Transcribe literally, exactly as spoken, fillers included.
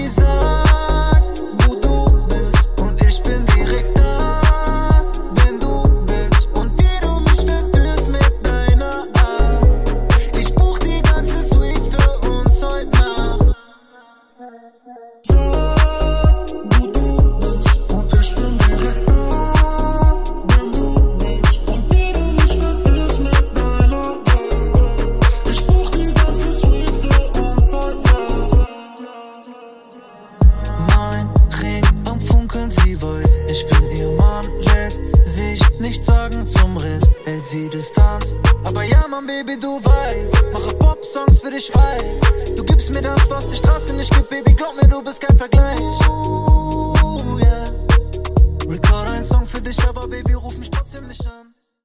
Baby, sag, wo du bist. Und ich bin direkt da, wenn du willst. Und wie du mich verführst mit deiner Art. Ich buch die ganze Suite für uns heute Nacht. Sag, wo du bist. Und ich bin direkt da, wenn du willst. Und wie du mich verführst mit deiner Art. Ich buch die ganze Suite für uns heute Nacht. Mein Ring am Funkeln, sie weiß, ich bin ihr Mann, lässt sich nicht sagen zum Rest, hält sie Distanz. Aber ja, Mann, Baby, du weißt, mache Pop-Songs für dich frei. Du gibst mir das, was die Straße nicht gibt, Baby, glaub mir, du bist kein Vergleich. Uh, yeah. Record einen Song für dich, aber Baby, ruf mich trotzdem nicht an.